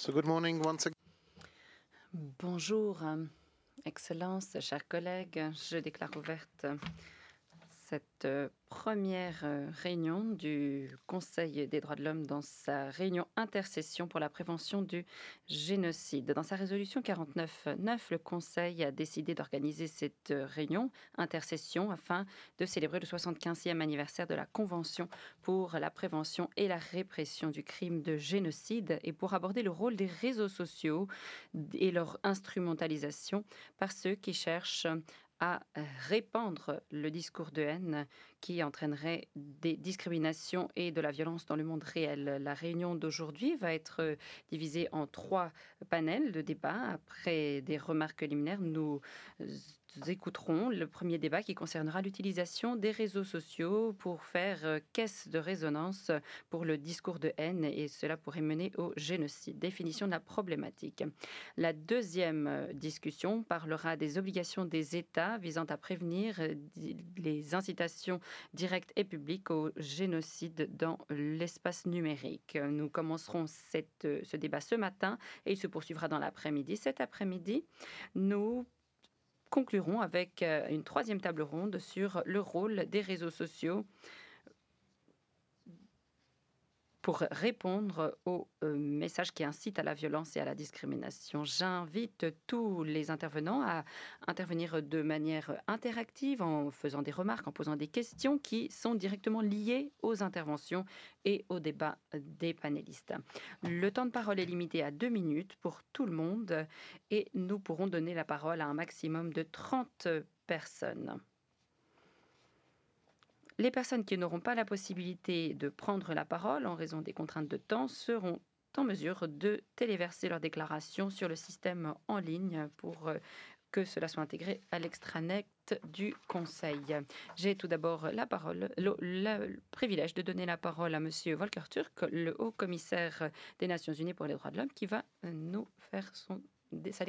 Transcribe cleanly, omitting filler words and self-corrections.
So good morning once again. Bonjour, Excellence, chers collègues. Je déclare ouverte cette première réunion du Conseil des droits de l'homme dans sa réunion intercession pour la prévention du génocide. Dans sa résolution 49.9, le Conseil a décidé d'organiser cette réunion intercession afin de célébrer le 75e anniversaire de la Convention pour la prévention et la répression du crime de génocide et pour aborder le rôle des réseaux sociaux et leur instrumentalisation par ceux qui cherchent à répandre le discours de haine qui entraînerait des discriminations et de la violence dans le monde réel. La réunion d'aujourd'hui va être divisée en 3 panels de débat. Après des remarques liminaires, nous écouterons le premier débat qui concernera l'utilisation des réseaux sociaux pour faire caisse de résonance pour le discours de haine et cela pourrait mener au génocide. Définition de la problématique. La deuxième discussion parlera des obligations des États visant à prévenir les incitations directes et publiques au génocide dans l'espace numérique. Nous commencerons ce débat ce matin et il se poursuivra dans l'après-midi. Cet après-midi, nous conclurons avec une troisième table ronde sur le rôle des réseaux sociaux pour répondre aux messages qui incitent à la violence et à la discrimination. J'invite tous les intervenants à intervenir de manière interactive en faisant des remarques, en posant des questions qui sont directement liées aux interventions et au débat des panélistes. Le temps de parole est limité à 2 minutes pour tout le monde et nous pourrons donner la parole à un maximum de 30 personnes. Les personnes qui n'auront pas la possibilité de prendre la parole en raison des contraintes de temps seront en mesure de téléverser leur déclaration sur le système en ligne pour que cela soit intégré à l'extranet du Conseil. J'ai tout d'abord le privilège de donner la parole à Monsieur Volker Turk, le haut commissaire des Nations Unies pour les droits de l'homme, qui va nous faire sa déclaration.